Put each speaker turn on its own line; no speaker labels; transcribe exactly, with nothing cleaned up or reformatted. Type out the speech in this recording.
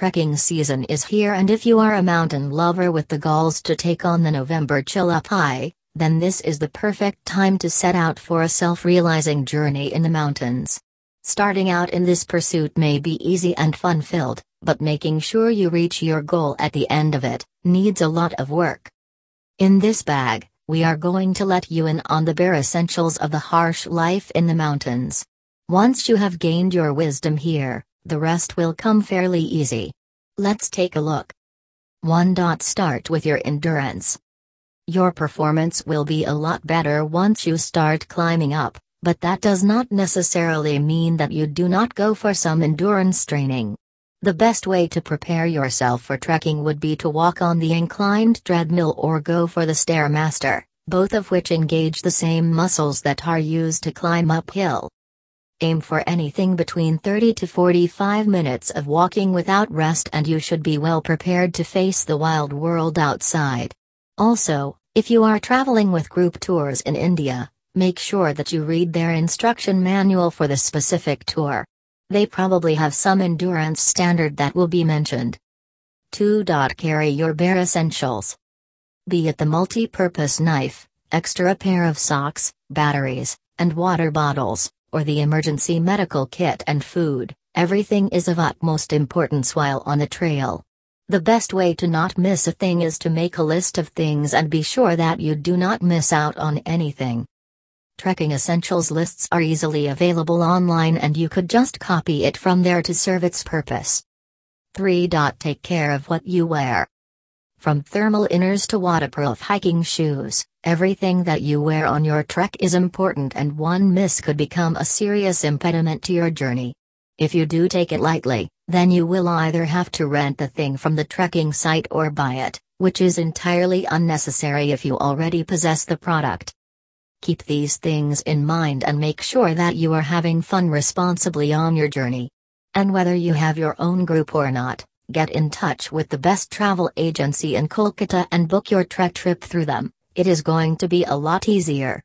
trekking season is here, and if you are a mountain lover with the galls to take on the November chill up high, then this is the perfect time to set out for a self-realizing journey in the mountains. Starting out in this pursuit may be easy and fun-filled, but making sure you reach your goal at the end of it needs a lot of work. In this bag, we are going to let you in on the bare essentials of the harsh life in the mountains. Once you have gained your wisdom here, the rest will come fairly easy. Let's take a look. one. Start with your endurance. Your performance will be a lot better once you start climbing up, but that does not necessarily mean that you do not go for some endurance training. The best way to prepare yourself for trekking would be to walk on the inclined treadmill or go for the Stairmaster, both of which engage the same muscles that are used to climb uphill. Aim for anything between thirty to forty-five minutes of walking without rest, and you should be well prepared to face the wild world outside. Also, if you are traveling with group tours in India, make sure that you read their instruction manual for the specific tour. They probably have some endurance standard that will be mentioned. two. Carry your bare essentials. Be it the multi-purpose knife, extra pair of socks, batteries, and water bottles, or the emergency medical kit and food, everything is of utmost importance while on the trail. The best way to not miss a thing is to make a list of things and be sure that you do not miss out on anything. Trekking essentials lists are easily available online, and you could just copy it from there to serve its purpose. three. Take care of what you wear. From thermal inners to waterproof hiking shoes, everything that you wear on your trek is important, and one miss could become a serious impediment to your journey. If you do take it lightly, then you will either have to rent the thing from the trekking site or buy it, which is entirely unnecessary if you already possess the product. Keep these things in mind and make sure that you are having fun responsibly on your journey. And whether you have your own group or not, get in touch with the best travel agency in Kolkata and book your trek trip through them. It is going to be a lot easier.